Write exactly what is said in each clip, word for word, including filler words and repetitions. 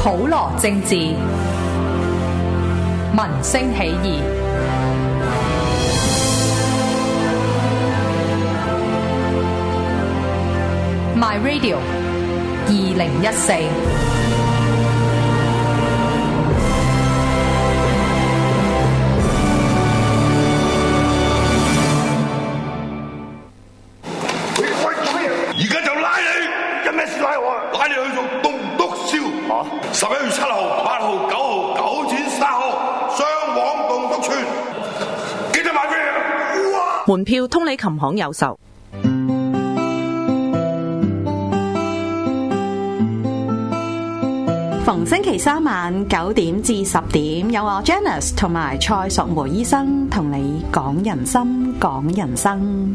普羅政治，民聲起義。My Radio 二零一四。 十一月七號、八號、九號、九展三號，雙黃棟篤村，記得買飛啊！ 門票通利琴行有售。 逢星期三晚九點至十點，有我 Janice 同埋蔡淑梅醫生同你講人心、講人生。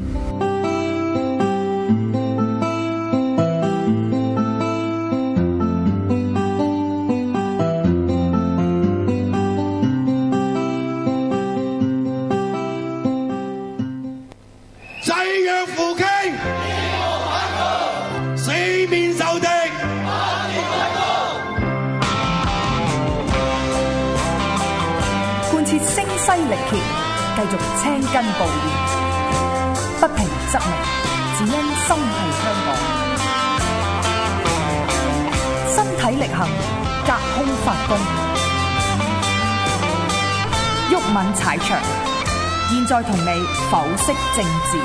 繼續青筋暴現，不平則鳴，只因心繫香港。身體力行，隔空發功，毓民踩場。現在同你剖析政治。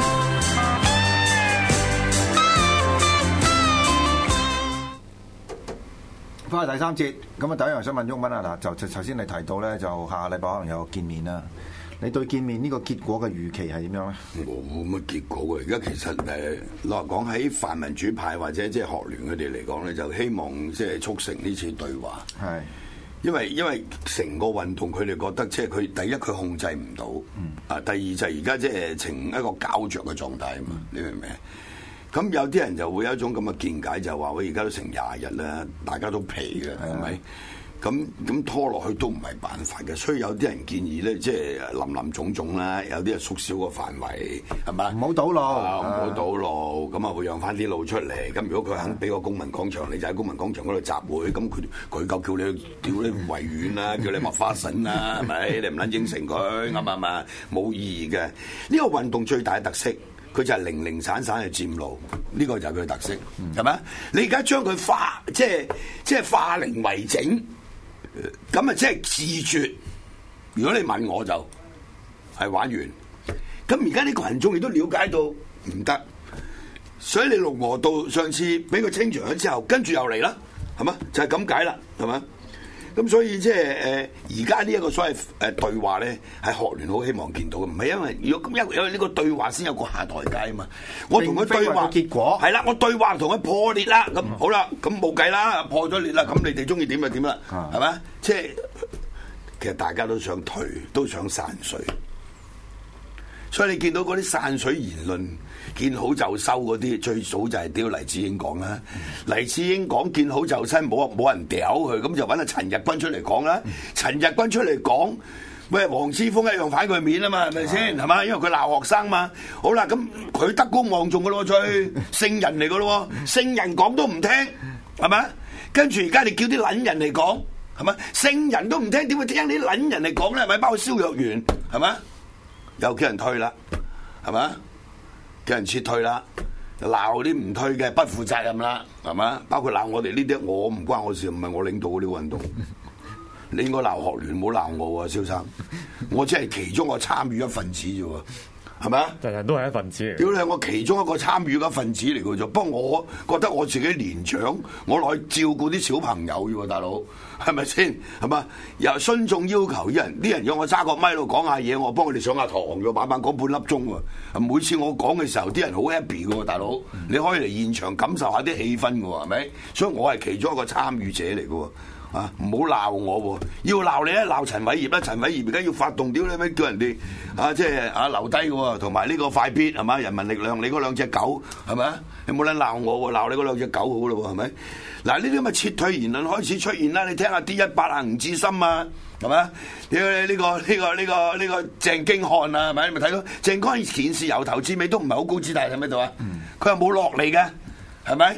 翻去第三節，咁啊第一樣想問毓民啊，嗱就頭先你提到咧，就下個禮拜可能有個見面啦。你對見面呢個結果嘅預期係點樣咧？ 冇乜結果嘅，而家其實誒，老實講喺泛民主派或者即係學聯佢哋嚟講咧，就希望即係促成呢次對話。係，因為因為成個運動佢哋覺得即係佢第一佢控制唔到，啊、嗯、第二就係而家即係呈一個膠着嘅狀態啊嘛，嗯、你明唔明？咁有啲人就會有一種咁嘅見解，就話喂而家都成廿日啦，大家都疲嘅，係咪？咁咁拖落去都唔係辦法嘅，所以有啲人建議咧，即係林林總總啦，有啲係縮小個範圍，係咪？ 唔好堵路， 唔好堵路，咁啊會讓翻啲路出嚟。咁如果佢肯俾個公民廣場，你就喺公民廣場嗰度集會，咁佢佢夠叫你叫你維園啦，叫你麥花臣啦，係咪？你唔撚應承佢，啱唔啱？冇意義嘅。呢個運動最大嘅特色，佢就係零零散散去佔路，呢個就係佢嘅特色，係咪？你而家將佢化，即係即係化零為整。咁啊，即係自絕。如果你問我就係玩完。咁而家呢個群眾亦都了解到唔得，所以你龍和道上次俾佢清場咗之後，跟住又嚟啦，係嘛？就係咁解啦，係嘛？咁所以即係誒，而家呢一個所謂誒對話咧，係學聯好希望見到嘅，唔係因為如果咁因為呢個對話先有個下台階啊嘛。我同佢對話結果係啦，我對話同佢破裂啦，咁、嗯、好啦，咁冇計啦，破咗裂啦，咁你哋中意點就點啦，係咪、嗯？即係其實大家都想退，都想散水，所以你見到嗰啲散水言論。見好就收嗰啲，最早就係屌黎智英講啦。嗯、黎智英講見好就收，冇冇人屌佢，咁就揾阿陳日君出嚟講啦。嗯、陳日君出嚟講，喂，黃之鋒一樣反佢面啊嘛，係咪先？係嘛？因為佢鬧學生嘛。好啦，咁佢德高望重嘅咯，最聖人嚟嘅咯，聖人講都唔聽，係咪？跟住而家你叫啲撚人嚟講，係咪？聖人都唔聽，點會聽啲撚人嚟講咧？係咪？包括蕭若元，係咪？又叫人退啦，係咪？叫人撤退啦，鬧啲唔退嘅不負責任啦，係嘛？包括鬧我哋呢啲，我唔關我事，唔係我領導嗰啲運動。你應該鬧學聯，唔好鬧我啊，蕭生。我只係其中個參與一份子啫喎，係咪啊？人人都係一份子嚟。屌你，我其中一個參與嘅一份子嚟嘅啫。不過我覺得我自己年長，我落去照顧啲小朋友啫喎，大佬。係咪先？係嘛？又順眾要求，啲人啲人要我揸個咪度講下嘢，我幫佢哋上下堂，要晚晚講半粒鐘喎。每次我講嘅時候，啲人好 happy 嘅喎，大佬。你可以嚟現場感受下啲氣氛嘅喎，係咪？所以我係其中一個參與者嚟嘅喎。啊，唔好鬧我喎！要鬧你咧，鬧陳偉業啦。陳偉業而家要發動屌你咩？叫人哋啊，即係啊留低嘅喎，同埋呢個快必係嘛？人民力量，你嗰兩隻狗係咪啊？你冇撚鬧我喎，鬧你嗰兩隻狗好咯喎，係咪？嗱，呢啲咁嘅撤退言論開始出現啦，你聽下 D 一百啊，吳志森啊，係咪？你呢、呢個呢、呢個呢、呢個呢、呢個鄭經翰啊，係咪？你咪睇到鄭經翰顯示由頭至尾都唔係好高姿態喺邊度啊？佢又冇落嚟嘅，係咪？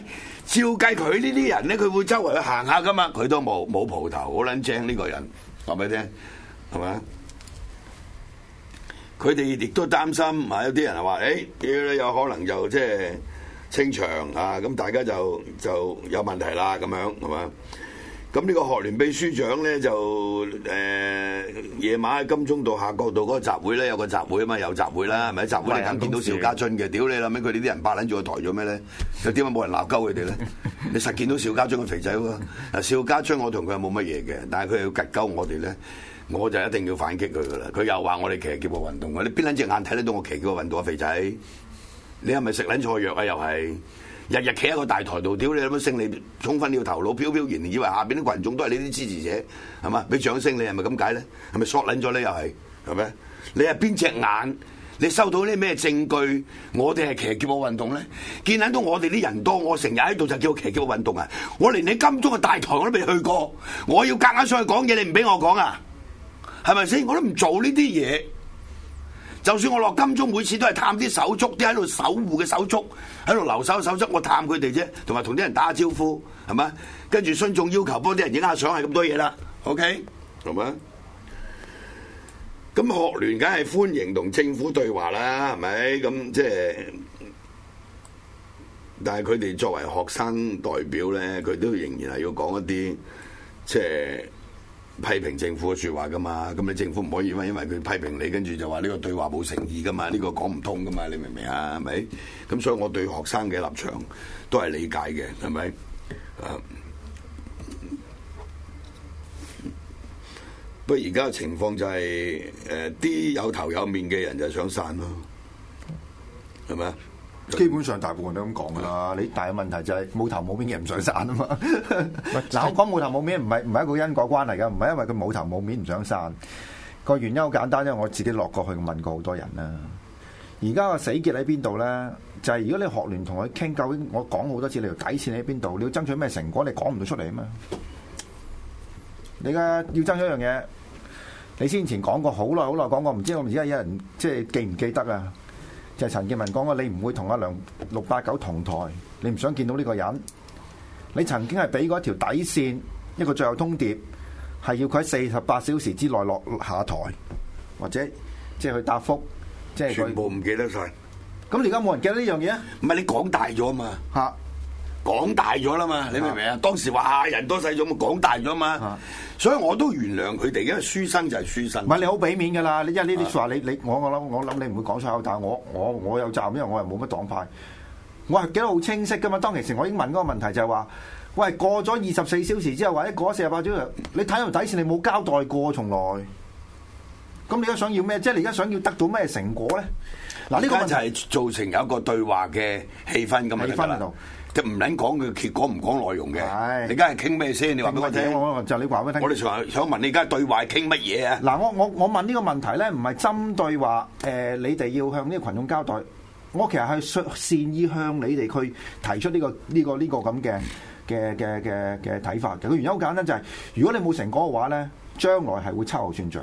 照計佢呢啲人咧，佢會周圍去行下噶嘛，佢都冇冇蒲頭，好撚正呢個人，話俾你聽，係咪？佢哋亦都擔心，啊有啲人係話，誒，屌有可能就即係清場啊，咁大家就就有問題啦，咁樣係嘛？咁呢個學聯秘書長咧就誒夜晚喺金鐘道夏慤道嗰個集會咧，有個集會啊嘛，有集會啦，係咪？集會你梗見到邵家臻嘅，屌你諗起佢哋啲人霸撚住個台做咩咧？又點解冇人鬧鳩佢哋咧？你實見到邵家臻個肥仔喎，嗱邵家臻我同佢係冇乜嘢嘅，但係佢要吉鳩我哋咧。我就一定要反擊佢噶啦！佢又話我哋騎劫個運動，你邊撚隻眼睇得到我騎劫個運動啊？肥仔，你係咪食撚錯藥啊？又係日日企喺個大台度，屌你有乜勝利衝昏了頭腦，飄飄然以為下邊啲群眾都係呢啲支持者，係嘛？俾掌聲你係咪咁解咧？係咪索撚咗咧？又係係咪？你係邊隻眼？你收到啲咩證據？我哋係騎劫個運動咧？見撚到我哋啲人多，我成日喺度就叫我騎劫個運動啊！我連你金鐘嘅大台我都未去過，我要夾硬上去講嘢，你唔俾我講啊？係咪先？我都唔做呢啲嘢。就算我落金鐘，每次都係探啲手足，啲喺度守護嘅手足，喺度留守手足，我探佢哋啫，同埋同啲人打下招呼，係咪？跟住孫眾要求幫啲人影下相，係咁多嘢啦。OK， 係咪？咁學聯梗係歡迎同政府對話啦，係咪？咁即係，但係佢哋作為學生代表咧，佢都仍然係要講一啲即係。批評政府嘅説話噶嘛，咁你政府唔可以嘛，因為佢批評你，跟住就話呢個對話冇誠意噶嘛，呢、呢個講唔通噶嘛，你明唔明啊？係咪？咁所以我對學生嘅立場都係理解嘅，係咪？啊！不過而家嘅情況就係誒啲有頭有面嘅人就想散咯，係咪啊？ 基本上大部分都咁講噶啦，你大嘅問題就係冇頭冇面嘅唔想散啊嘛。嗱，我講冇頭冇面唔係唔係一個因果關係噶，唔係因為佢冇頭冇面唔想散。個原因好簡單，因為我自己落過去問過好多人啦。而家個死結喺邊度咧？就係、是、如果你學聯同佢傾，究竟我講好多次，你條底線喺邊度？你要爭取咩成果？你講唔到出嚟啊嘛。你而家要爭取一樣嘢，你先前講過好耐好耐講過，唔知我唔知而家有人即係記唔記得啊？就係陳健民講過，你唔會同阿梁六八九同台，你唔想見到呢個人。你曾經係俾過一條底線，一個最後通牒，係要佢喺四十八小時之內落下台，或者即係去答覆，即係全部唔記得晒。 咁而家冇人記得呢樣嘢啊？ 唔係你講大咗嘛？嚇！講大咗啦嘛，你明唔明啊？當時話啊人多勢眾，講大咗嘛，啊、所以我都原諒佢哋，因為書生就係書生。唔係你好俾面㗎啦，你因為呢啲話你你我我諗我諗你唔會講出口，但係我我我有責任，因為我係冇乜黨派，我係記得好清晰㗎嘛。當其時我已經問嗰個問題就係話，喂過咗二十四小時之後，或者過咗四十八小時，你睇條底線你冇交代過從來，咁你而家想要咩？即係你而家想要得到咩成果咧？嗱，呢個問題就係造成有一個對話嘅氣氛咁嘅氣氛喺度。就唔撚講佢結果，唔講內容嘅。係，你而家係傾咩先？你話俾我聽。我就你話俾我聽。我哋想想問你而家對話係傾乜嘢啊？嗱，我我我問呢個問題咧，唔係針對話誒、呃，你哋要向呢個群眾交代。我其實係善善意向你哋去提出呢、呢個呢、呢個呢、呢個咁嘅嘅嘅嘅嘅睇法嘅。個原因好簡單，就係、是、如果你冇成果嘅話咧，將來係會秋後算賬。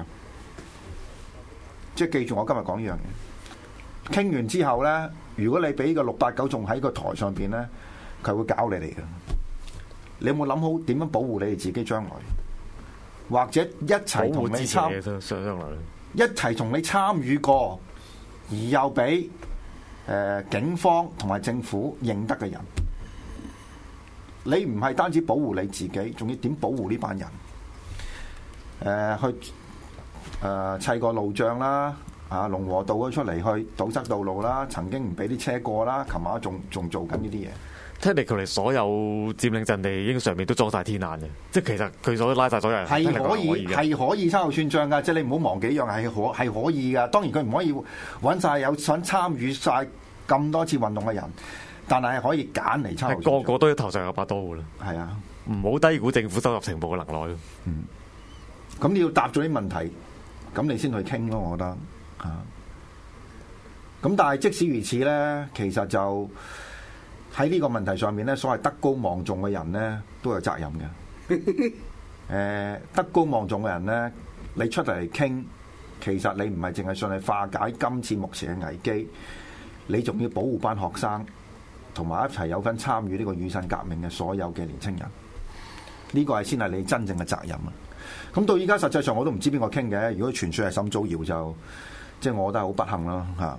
即係記住我今日講呢樣嘢。傾完之後咧，如果你俾個六八九仲喺個台上邊咧。佢會搞你嚟嘅，你有冇諗好點樣保護你哋自己將來？或者一齊同你參，一齊同你參與過，而又俾誒、呃、警方同埋政府認得嘅人，你唔係單止保護你自己，仲要點保護呢班人？誒、呃，去誒、呃、砌個路障啦，啊龍和道咗出嚟去堵塞道路啦，曾經唔俾啲車過啦，琴晚仲仲做緊呢啲嘢。 technically 所有佔領陣地已經上面都裝晒天眼嘅，即係其實佢所拉晒所有人係可以係可以秋後算賬㗎，即係你唔好忘記一樣係可係可以㗎。當然佢唔可以揾晒有想參與晒咁多次運動嘅人，但係可以揀嚟秋後算賬。個個都要頭上有把刀㗎啦。係啊，唔好低估政府收集情報嘅能耐咯。嗯，咁你要答咗啲問題，咁你先去傾咯。我覺得啊，咁但係即使如此咧，其實就。喺呢個問題上面咧，所謂德高望重嘅人咧都有責任嘅。誒、呃，德高望重嘅人咧，你出嚟傾，其實你唔係淨係順利化解今次目前嘅危機，你仲要保護班學生， 同埋一齊有份參與呢個雨傘革命嘅所有嘅年青人，呢、這個係先係你真正嘅責任啊！咁到依家實際上我都唔知邊個傾嘅，如果傳説係沈祖堯就即係我覺得係好不幸咯嚇。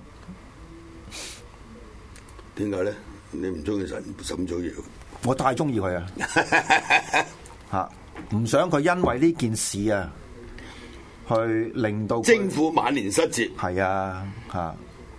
點解咧？你唔中意沈沈祖堯？ 我太中意佢啊！嚇，唔想佢因為呢件事啊，去令到政府晚年失節。 係啊，嚇。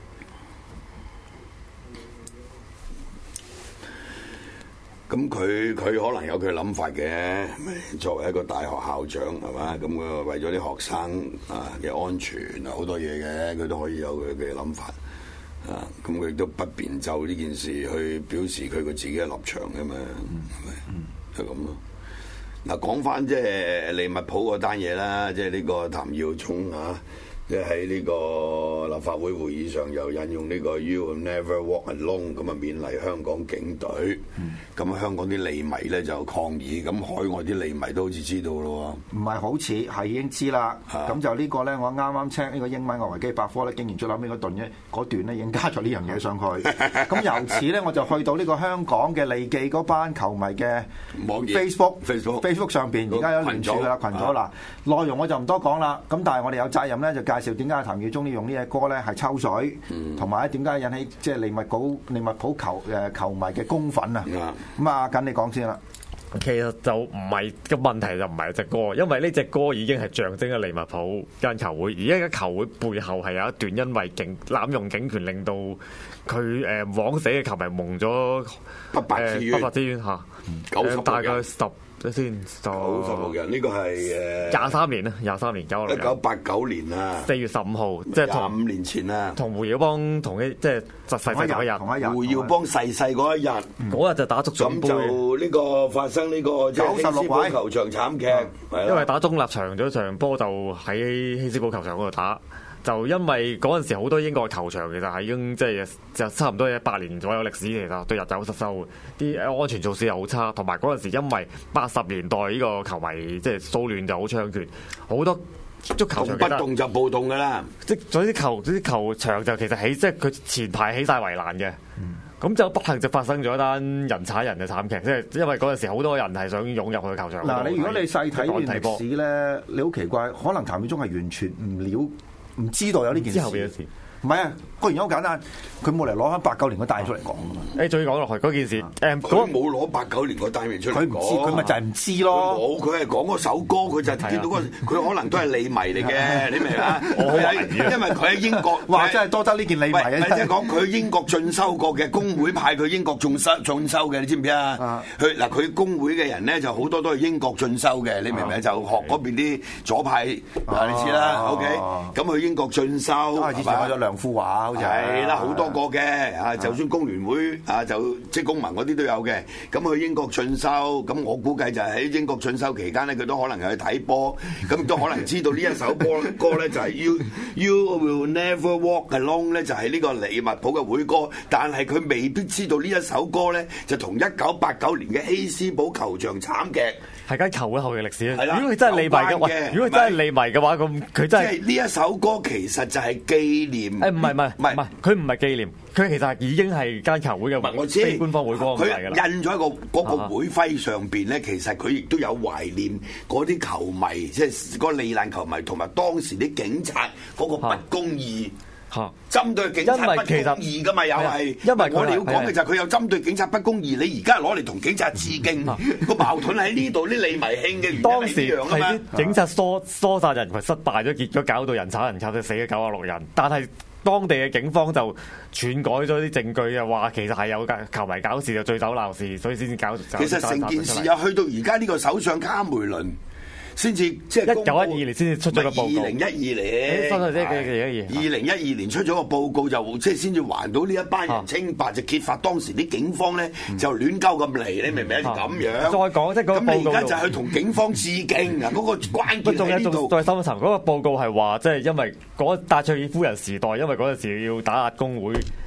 咁佢佢可能有佢諗法嘅，作為一個大學校長係嘛？咁佢為咗啲學生啊嘅安全啊好多嘢嘅，佢都可以有佢嘅諗法啊。咁佢亦都不便就呢件事去表示佢佢自己嘅立場嘅嘛，係咪？就咁咯。嗱，講翻即係利物浦嗰單嘢啦，即係呢個譚耀宗啊。即係喺呢個立法會會議上又引用呢個 You will never walk alone 咁啊，勉勵香港警隊。咁、嗯、香港啲利迷咧就抗議，咁海外啲利迷都好似知道咯喎。 唔係好似係已經知啦。咁、啊、就個呢個咧，我啱啱 check 呢個英文嘅維基百科咧，竟然最後尾嗰段咧，嗰段咧已經加咗呢樣嘢上去。咁由此咧，我就去到呢個香港嘅利記嗰班球迷嘅 Facebook Facebook Facebook 上邊，而家有聯署㗎啦，群組啦。內容我就唔多講啦。咁但係我哋有責任咧，就介紹點解譚耀宗呢用呢隻歌咧係抽水，同埋點解引起即係利物浦利物浦球誒球迷嘅公憤啊！咁啊，緊你講先啦。 其實就唔係個問題，就唔係隻歌，因為呢隻歌已經係象徵咗利物浦間球會，而家間球會背後係有一段因為警濫用警權，令到佢誒枉死嘅球迷蒙咗不白之冤， 不白之冤嚇， 九十大概十。先就九十六人，呢個係誒廿三年啦，廿三年九六一九八九年啊， 四月十五號，即係廿五年前啊， 同胡耀邦同一即係就逝世嗰一日， 同一日， 胡耀邦逝世嗰一日， 嗰日就打足總杯， 咁就呢個發生呢個即係希斯堡球場慘劇， 因為打中立場咗場波就喺希斯堡球場嗰度打。就因為嗰陣時好多英國球場其實係已經即係就差唔多一百年左右歷史，其實對日久失修，啲安全措施又好差，同埋嗰陣時因為八十年代呢個球迷即係騷亂就好猖獗，好多足球場不動就暴動㗎啦， 即係嗰啲球啲球場就其實起即係佢前排起晒圍欄嘅。咁就不幸就發生咗一單人踩人嘅慘劇，即係因為嗰陣時好多人係想湧入去球場。 嗱，你如果你細睇呢段歷史咧，你好奇怪，可能譚耀宗係完全唔了。唔知道有呢件事，唔係啊，個原因好簡單，佢冇嚟攞翻八九年個單出嚟講㗎嘛。誒，再講落去嗰件事，誒， 佢冇攞八九年個單出嚟講。 佢唔知，佢咪就係唔知咯。 冇，佢係講嗰首歌，佢就係見到嗰，佢可能都係利迷嚟嘅，你明啊？ 我係因為佢喺英國， 哇！真係多得呢件利迷啊！ 即係講佢英國進修過嘅工會派佢英國進修進修嘅，你知唔知啊？佢嗱佢工會嘅人咧就好多都係英國進修嘅，你明唔明？就學嗰邊啲左派啊，你知啦。OK，咁去英國進修， 以前我有良夫話，好似係啦，好多個嘅啊，就算工聯會啊，就即係公民嗰啲都有嘅。咁去英國進修，咁我估計就係喺英國進修期間咧，佢都可能係去睇波，咁都可能知道呢一首歌歌咧就係 You You Will Never Walk Alone 咧，就係呢個利物浦嘅會歌，但係佢未必知道呢一首歌咧就同一九八九年嘅希斯堡球場慘劇係間球會後嘅歷史。 係啦， 如果佢真係利迷嘅話，如果佢真係利迷嘅話，咁佢真係即係呢一首歌其實就係紀念。 誒唔係唔係唔係，佢唔係紀念，佢其實已經係間球會嘅非官方會歌嚟㗎啦。 佢印咗一個嗰個會徽上邊咧，其實佢亦都有懷念嗰啲球迷，即係嗰個利難球迷同埋當時啲警察嗰個不公義。嚇！針對警察不公義㗎嘛，又係，因為我哋要講嘅就係佢有針對警察不公義，你而家攞嚟同警察致敬，個矛盾喺呢度，啲利迷慶嘅原因係一樣啊嘛。 當時係啲警察疏疏散人群失敗咗，結果搞到人炒人炒，就死咗九十六人。但係當地嘅警方就篡改咗啲證據，又話其實係有球迷搞事，就醉酒鬧事，所以先至搞。 其實成件事又去到而家呢個首相卡梅倫。先至即係一九一二年先至出咗個報告， 二零一二年，二零一二年出咗個報告就即係先至還到呢一班人清白，就揭發當時啲警方咧就亂鳩咁嚟，你明唔明啊？咁樣再講即係嗰個報告， 咁你而家就去同警方致敬啊！嗰個關鍵喺呢度。 再深一層，嗰個報告係話即係因為嗰戴卓爾夫人時代，因為嗰陣時要打壓工會，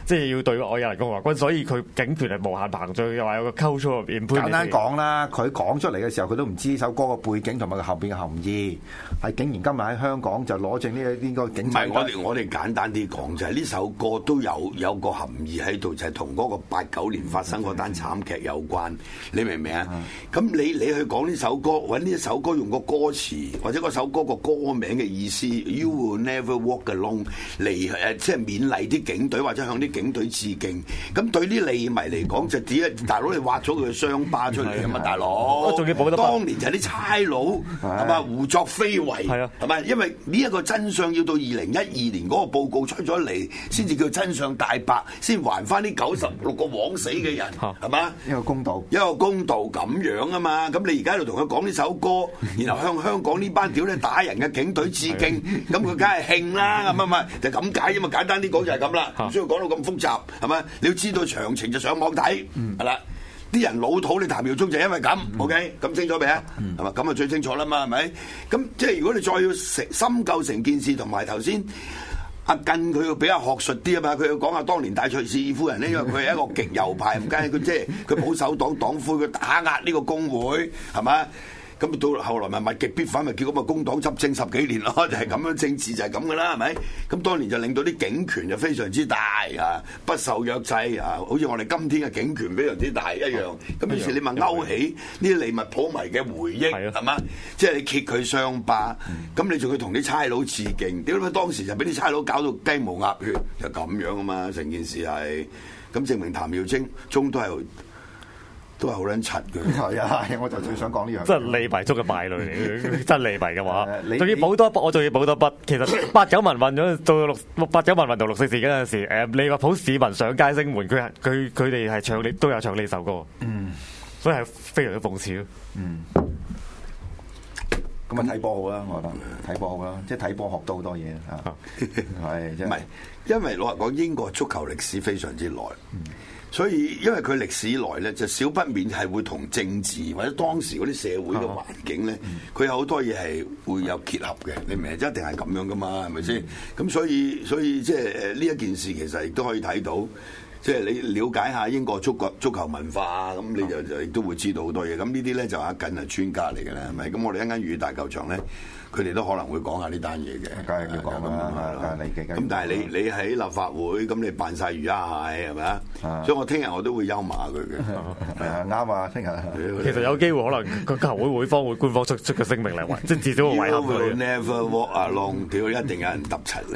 即係要對愛爾蘭共和軍，所以佢警權係無限膨脹，又話有個 cultural impunity。 簡單講啦，佢講出嚟嘅時候，佢都唔知呢首歌嘅背景同埋佢後邊嘅含義，係竟然今日喺香港就攞正呢個呢個警。 唔係我哋我哋簡單啲講就係、是、呢首歌都有有個含義喺度，就係同嗰個八九年發生嗰單慘劇有關。你明唔明啊？咁、嗯、你你去講呢首歌，揾呢一首歌用個歌詞或者嗰首歌個歌名嘅意思 ，You will never walk alone 嚟誒，即係勉勵啲警隊或者向啲警隊致敬。咁對啲利迷嚟講就只係大佬你挖咗佢嘅傷疤出嚟啊嘛，大佬。仲要補得。當年就係啲差佬係嘛胡作非為係咪？因為呢一個真相要到二零一二年嗰個報告出咗嚟，先至叫真相大白，先還翻呢九十六個枉死嘅人係嘛？ 一個公道， 一個公道咁樣啊嘛。咁你而家喺度同佢講呢首歌，然後向香港呢班屌咧打人嘅警隊致敬，咁佢梗係興啦，咁啊嘛，就咁解啫嘛。簡單啲講就係咁啦，唔需要講到咁複雜係咪？你要知道詳情就上網睇係啦。啲人老土，你譚耀宗就因為咁、嗯、，OK，咁清楚未啊？係嘛、嗯，咁啊最清楚啦嘛，係咪？咁即係如果你再要成深究成件事，同埋頭先阿近佢要比較學術啲啊嘛，佢要講下當年戴翠士夫人呢，因為佢係一個極右派，唔緊要，佢即係佢保守黨黨魁，佢打壓呢個工會，係嘛？咁到後來咪物極必反，咪叫咁啊工黨執政十幾年咯，就係、是、咁樣，政治就係咁噶啦，係咪？咁當年就令到啲警權就非常之大啊，不受約制啊，好似我哋今天嘅警權非常之大一樣。咁於是你咪勾起呢啲利物浦迷嘅回憶係嘛？即係你揭佢傷疤，咁、嗯、你仲要同啲差佬致敬，點解當時就俾啲差佬搞到雞毛鴨血，就咁樣啊嘛？成件事係咁證明譚耀宗宗都係。都係好撚柒嘅， 係啊！我就最想講呢樣， 真係利迷足嘅敗類嚟嘅，真利迷嘅話，仲要補多一筆，我仲要補多一筆。其實八九民運咗到六八九民運到六四事件嗰陣時，誒利物浦市民上街聲援，佢係佢佢哋係唱呢都有唱呢首歌，嗯，所以係非常之諷刺咯，嗯。 咁啊睇波好啦，我覺得睇波好啦，即係睇波學到好多嘢啊，係即係。唔係， 因為老實講，英國足球歷史非常之耐。嗯，所以因為佢歷史來咧，就少不免係會同政治或者當時嗰啲社會嘅環境咧，佢、嗯、有好多嘢係會有結合嘅。你明唔明？一定係咁樣噶嘛，係咪先？咁、嗯、所以所以即係誒呢一件事其實亦都可以睇到，即係你了解下英國足球足球文化，咁你就就亦都會知道好多嘢。咁呢啲咧就阿近係專家嚟嘅啦，係咪？咁我哋一間粵大球場咧。佢哋都可能會講下呢單嘢嘅， 梗係要講啦， 咁但係你你喺立法會，咁你扮晒魚蝦蟹係咪啊？所以我聽日我都會幽罵佢嘅。係啊，啱啊，聽日。 其實有機會可能個球會會方會官方出出個聲明嚟話，即係至少會維合佢。 Never walk alone，屌一定有人揼柒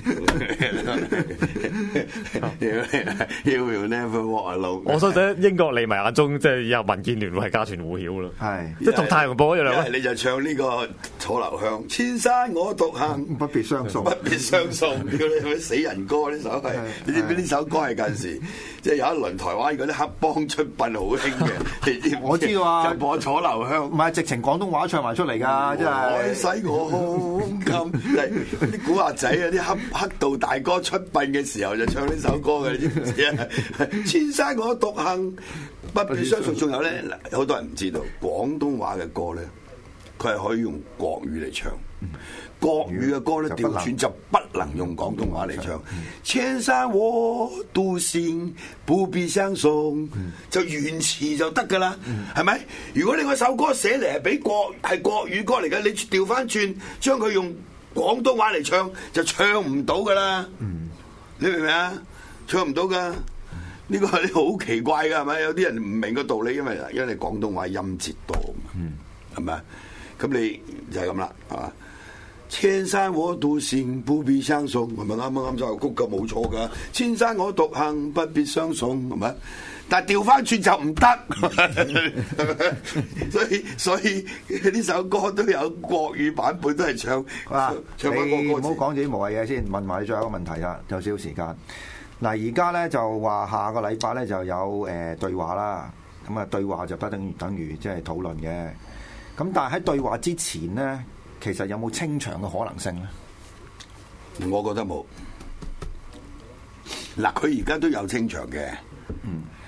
你。You will never walk alone。 我相信英國利迷眼中，即係以後民建聯會係家傳戶曉咯。係，即係同太陽報一樣。 你就唱呢個楚留香。千山我獨行， 不必相送， 不必相送。叫你去死人歌呢首係，你知唔知呢首歌係近時即係有一輪台灣嗰啲黑幫出殯好興嘅？ 我知道啊， 就播楚留香， 唔係直情廣東話唱埋出嚟㗎，真係。 使我胸襟，啲古惑仔啊，啲黑黑道大哥出殯嘅時候就唱呢首歌嘅，你知唔知啊？千山我獨行，不必相送。仲有咧，好多人唔知道廣東話嘅歌咧。佢係可以用國語嚟唱，國語嘅歌咧調轉就不能用廣東話嚟唱。千山我獨行，不必相送，就原詞就得噶啦，係咪？如果你嗰首歌寫嚟係俾國係國語歌嚟嘅，你調翻轉將佢用廣東話嚟唱，就唱唔到噶啦。你明唔明啊？唱唔到噶，呢個係好奇怪噶，係咪？有啲人唔明個道理，因為因為你廣東話音節多，係咪？咁你就係咁啦，係嘛？千山我獨行，不必相送，係咪啱啱啱就曲嘅冇錯噶？千山我獨行，不必相送，係咪？但係調翻轉就唔得，所以所以呢首歌都有國語版本，都係唱啊，唱翻個歌詞。 你唔好講自己無謂嘢先，問埋你最後一個問題啦，有少少時間。嗱，而家咧就話下個禮拜咧就有誒、呃、對話啦，咁啊對話就不等於等於即係討論嘅。咁但係喺對話之前咧，其實有冇清場嘅可能性咧？ 我覺得冇。嗱，佢而家都有清場嘅，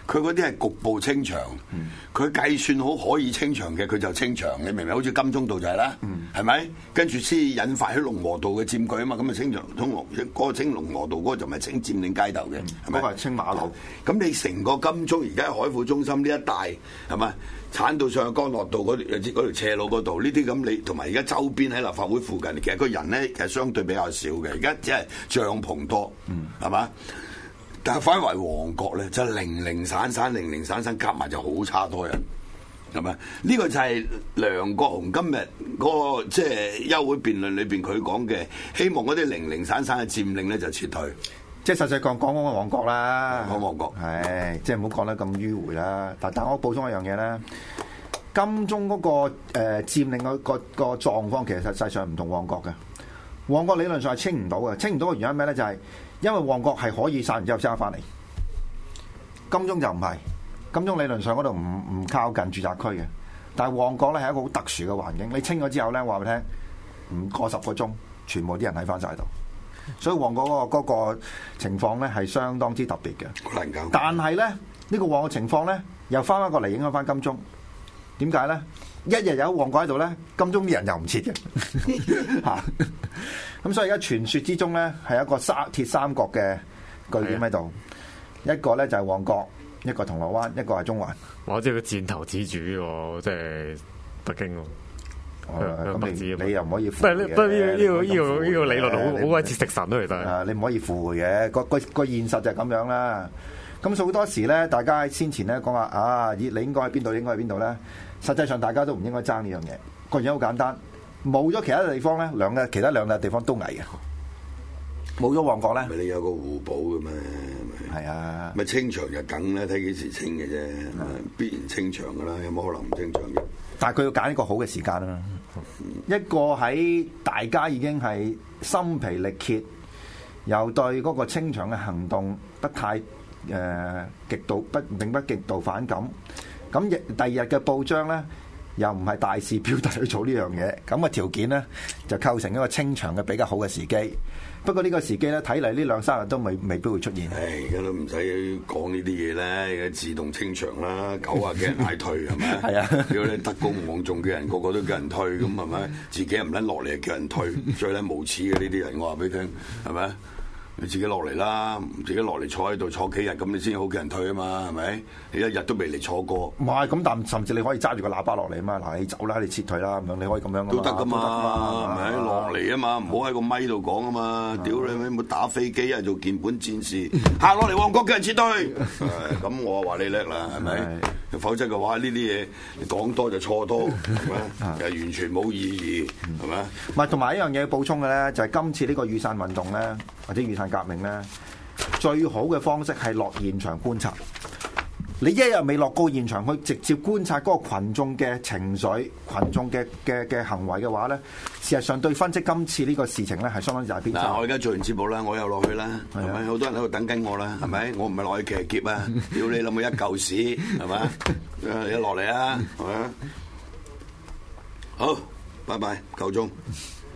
佢嗰啲係局部清場，佢計算好可以清場嘅，佢就清場。你明唔明？好似金鐘道就係啦，係咪、嗯？跟住先引發喺龍和道嘅佔據啊嘛，咁啊清場通龍嗰、嗰個清龍和道嗰個就咪清佔領街頭嘅，係咪？ 嗰個係清馬路。 咁你成個金鐘而家海富中心呢一帶係咪？鏟到上去干諾道嗰條嗰條斜路嗰度，呢啲咁你同埋而家周邊喺立法會附近，其實個人咧其實相對比較少嘅，而家只係帳篷多，係嘛、嗯？但係反為旺角咧，就零零散散、零零散散夾埋就好差多人，係咪？呢、這個就係梁國雄今日嗰、那個即係、就是、休會辯論裏邊佢講嘅，希望嗰啲零零散散嘅佔領咧就撤退。 即係實際講講講個旺角啦， 講旺角， 係即係唔好講得咁迂迴啦。但但我補充一樣嘢咧，金鐘嗰、那個誒、呃、佔領嗰個個狀況其實實際上唔同旺角嘅。旺角理論上係清唔到嘅，清唔到嘅原因咩咧？就係、是、因為旺角係可以殺完之後即刻翻嚟，金鐘就唔係。金鐘理論上嗰度唔唔靠近住宅區嘅，但係旺角咧係一個好特殊嘅環境。你清咗之後咧，話俾你聽，唔過十個鐘，全部啲人喺翻晒度。所以旺角嗰個嗰個情況咧係相當之特別嘅， 好難搞。 但係咧呢、呢個旺角情況咧又翻翻過嚟影響翻金鐘，點解咧？一日有旺角喺度咧，金鐘啲人又唔切嘅嚇。咁所以而家傳說之中咧係一個三鐵三角嘅據點喺度，的一個咧就係旺角，一個銅鑼灣，一個係中環。 哇！即係個箭頭指主喎，即係北京喎。 咁你你又唔可以， 不過呢不呢個呢個呢個呢個理論好好鬼似食神咯，其實。 啊，你唔可以附嘅，個個個現實就係咁樣啦。咁好多時咧，大家喺先前咧講話啊，你應該喺邊度，應該喺邊度咧？實際上大家都唔應該爭呢樣嘢。個原因好簡單，冇咗其他地方咧，兩個其他兩笪地方都危嘅。冇咗旺角咧， 咪你有個互補嘅嘛？ 係啊， 咪清場就梗咧，睇幾時清嘅啫，必然清場噶啦，有冇可能唔清場嘅？但係佢要揀一個好嘅時間啊嘛，一個喺大家已經係心疲力竭，又對嗰個清場嘅行動不太誒、呃、極度不並不極度反感，咁亦第二日嘅報章咧又唔係大肆表達去做呢樣嘢，咁嘅條件咧就構成一個清場嘅比較好嘅時機。不過呢個時機咧，睇嚟呢兩三日都未未必會出現。 唉，而家都唔使講呢啲嘢啦，而家自動清場啦，九啊幾人嗌退係咪？係啊，如果你德高望重嘅人個個都叫人退，咁係咪？自己又唔撚落嚟叫人退，最撚無恥嘅呢啲人，我話俾你聽係咪？你自己落嚟啦，自己落嚟坐喺度坐幾日，咁你先好叫人退啊嘛，係咪？你一日都未嚟坐過。唔係咁，但甚至你可以揸住個喇叭落嚟啊嘛，嗱你走啦，你撤退啦咁樣，你可以咁樣都得噶嘛，係咪？落嚟啊嘛，唔好喺個咪度講啊嘛，屌你咪冇打飛機啊，做鍵盤戰士，行落嚟旺角叫人撤退。咁我話你叻啦，係咪？否則嘅話呢啲嘢你講多就錯多，係咪？又完全冇意義，係咪？ 唔係，同埋一樣嘢要補充嘅咧，就係今次呢個雨傘運動咧，或者雨傘革命咧，最好嘅方式係落現場觀察。你一日未落過現場去直接觀察嗰個群眾嘅情緒、群眾嘅嘅嘅行為嘅話咧，事實上對分析今次呢個事情咧係相當之大偏差。 嗱，我而家做完節目啦，我又落去啦，係咪？好多人喺度等緊我啦，係咪？我唔係落去騎劫啊！屌你諗下一嚿屎，係咪？你一落嚟啊，係咪？好，拜拜，夠鐘。